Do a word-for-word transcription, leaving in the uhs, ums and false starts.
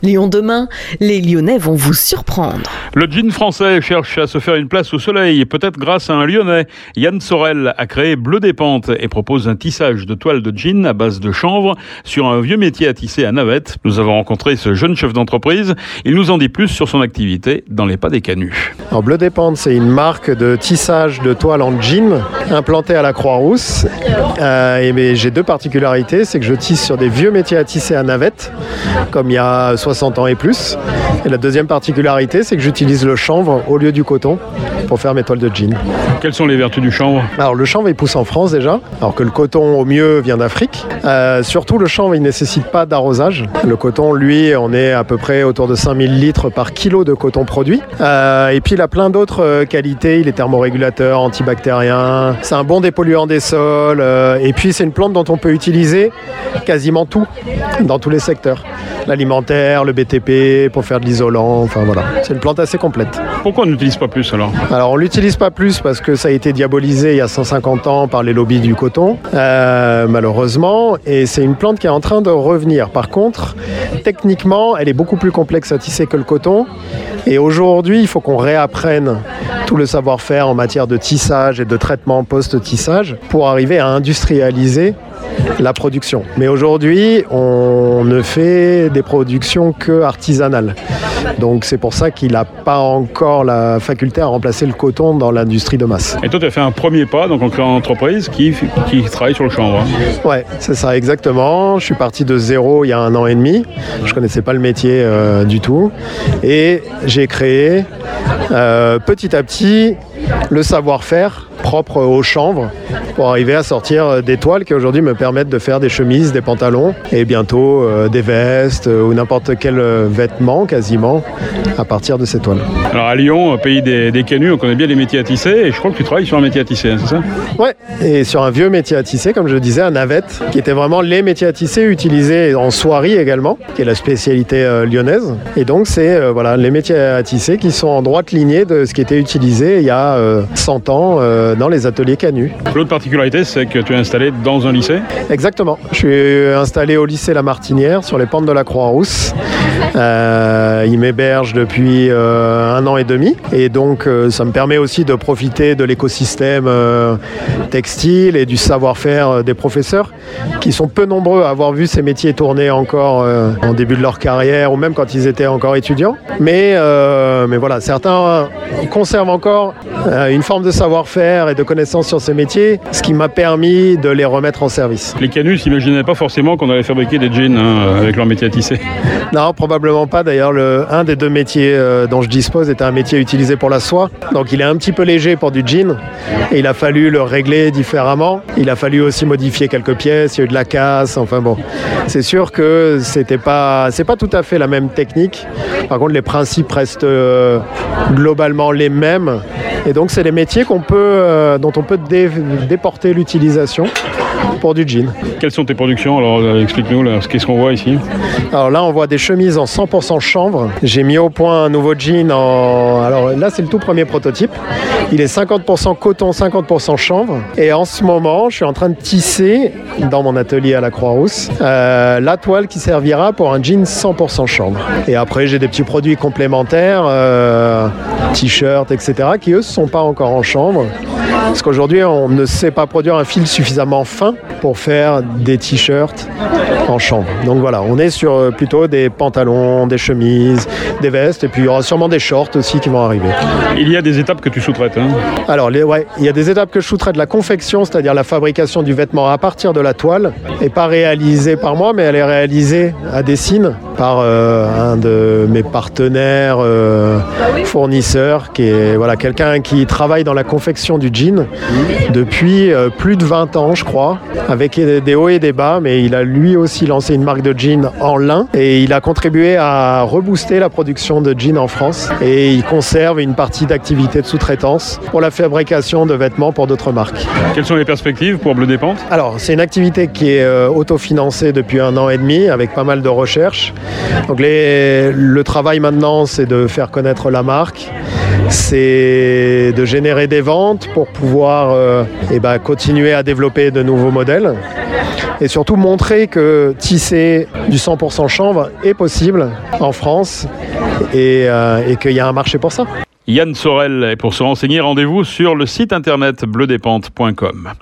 Lyon demain, les Lyonnais vont vous surprendre. Le jean français cherche à se faire une place au soleil, peut-être grâce à un Lyonnais. Yann Sorel a créé Bleu des Pentes et propose un tissage de toile de jean à base de chanvre sur un vieux métier à tisser à Navette. Nous avons rencontré ce jeune chef d'entreprise. Il nous en dit plus sur son activité dans les pas des Canuts. Alors, Bleu des Pentes, c'est une marque de tissage de toile en jean implantée à la Croix-Rousse. Euh, et mais j'ai deux particularités, c'est que je tisse sur des vieux métiers à tisser à Navette, comme il y a soixante ans et plus. Et la deuxième particularité, c'est que j'utilise le chanvre au lieu du coton pour faire mes toiles de jean. Quelles sont les vertus du chanvre ? Alors le chanvre, il pousse en France déjà, alors que le coton au mieux vient d'Afrique. Euh, surtout le chanvre, il ne nécessite pas d'arrosage. Le coton, lui, on est à peu près autour de cinq mille litres par kilo de coton produit. Euh, et puis il a plein d'autres qualités, il est thermorégulateur, antibactérien, c'est un bon dépolluant des sols. Euh, et puis c'est une plante dont on peut utiliser quasiment tout, dans tous les secteurs. L'alimentaire, le B T P, pour faire de l'isolant, enfin voilà. C'est une plante assez complète. Pourquoi on n'utilise pas plus alors ? Alors on l'utilise pas plus parce que ça a été diabolisé il y a cent cinquante ans par les lobbies du coton, euh, malheureusement, et c'est une plante qui est en train de revenir. Par contre, techniquement, elle est beaucoup plus complexe à tisser que le coton, et aujourd'hui, il faut qu'on réapprenne tout le savoir-faire en matière de tissage et de traitement post-tissage pour arriver à industrialiser la production. Mais aujourd'hui, on ne fait des productions que artisanales. Donc c'est pour ça qu'il n'a pas encore la faculté à remplacer le coton dans l'industrie de masse. Et toi, tu as fait un premier pas donc en créant une entreprise qui, qui travaille sur le chanvre. Hein. Ouais, c'est ça exactement. Je suis parti de zéro il y a un an et demi. Je ne connaissais pas le métier euh, du tout. Et j'ai créé euh, petit à petit le savoir-faire propre au chanvre pour arriver à sortir des toiles qui aujourd'hui me permettent de faire des chemises, des pantalons et bientôt euh, des vestes euh, ou n'importe quel euh, vêtement quasiment à partir de ces toiles. Alors à Lyon, pays des, des Canuts, on connaît bien les métiers à tisser et je crois que tu travailles sur un métier à tisser, hein, c'est ça ? Ouais, et sur un vieux métier à tisser, comme je le disais, à Navette, qui était vraiment les métiers à tisser utilisés en soierie également, qui est la spécialité euh, lyonnaise. Et donc c'est euh, voilà, les métiers à tisser qui sont en droite lignée de ce qui était utilisé il y a euh, cent ans euh, dans les ateliers Canuts. L'autre particularité, c'est que tu es installé dans un lycée ? Exactement. Je suis installé au lycée La Martinière, sur les pentes de la Croix-Rousse. Euh, il m'héberge depuis euh, un an et demi. Et donc, euh, ça me permet aussi de profiter de l'écosystème euh, textile et du savoir-faire des professeurs, qui sont peu nombreux à avoir vu ces métiers tourner encore euh, en début de leur carrière, ou même quand ils étaient encore étudiants. Mais, euh, mais voilà, certains conservent encore euh, une forme de savoir-faire et de connaissances sur ces métiers, ce qui m'a permis de les remettre en service. Les Canuts s'imaginaient pas forcément qu'on allait fabriquer des jeans hein, avec leur métier à tisser. Non, probablement pas. D'ailleurs, le, un des deux métiers euh, dont je dispose est un métier utilisé pour la soie. Donc il est un petit peu léger pour du jean et il a fallu le régler différemment. Il a fallu aussi modifier quelques pièces, il y a eu de la casse, enfin bon. C'est sûr que c'était pas, c'est pas tout à fait la même technique. Par contre, les principes restent euh, globalement les mêmes. Et donc c'est des métiers qu'on peut, euh, dont on peut dé- déporter l'utilisation pour du jean. Quelles sont tes productions ? Alors euh, explique-nous, là, qu'est-ce qu'on voit ici ? Alors là, on voit des chemises en cent pour cent chanvre. J'ai mis au point un nouveau jean en... Alors là, c'est le tout premier prototype. Il est cinquante pour cent coton, cinquante pour cent chanvre. Et en ce moment, je suis en train de tisser, dans mon atelier à la Croix-Rousse, euh, la toile qui servira pour un jean cent pour cent chanvre. Et après, j'ai des petits produits complémentaires, euh, t-shirts, et cetera, qui eux ne sont pas encore en chanvre. Parce qu'aujourd'hui, on ne sait pas produire un fil suffisamment fin pour faire des t-shirts en chanvre. Donc voilà, on est sur plutôt des pantalons, des chemises, des vestes, et puis il y aura sûrement des shorts aussi qui vont arriver. Il y a des étapes que tu sous-traites, hein ? Alors, les, ouais, il y a des étapes que je sous-traite. La confection, c'est-à-dire la fabrication du vêtement à partir de la toile, n'est pas réalisée par moi, mais elle est réalisée à Dessines par euh, un de mes partenaires euh, fournisseurs, qui est voilà, quelqu'un qui travaille dans la confection du jean depuis euh, plus de vingt ans, je crois, avec des hauts et des bas, mais il a lui aussi lancé une marque de jean en lin et il a contribué à rebooster la production de jeans en France et il conserve une partie d'activité de sous-traitance pour la fabrication de vêtements pour d'autres marques. Quelles sont les perspectives pour Bleu des Pentes ? Alors, c'est une activité qui est euh, autofinancée depuis un an et demi avec pas mal de recherches. Donc les, le travail maintenant, c'est de faire connaître la marque, c'est de générer des ventes pour pouvoir euh, eh ben, continuer à développer de nouveaux modèles. et surtout montrer que tisser du cent pour cent chanvre est possible en France et, euh, et qu'il y a un marché pour ça. Yann Sorel, et pour se renseigner, rendez-vous sur le site internet bleu des pentes point com.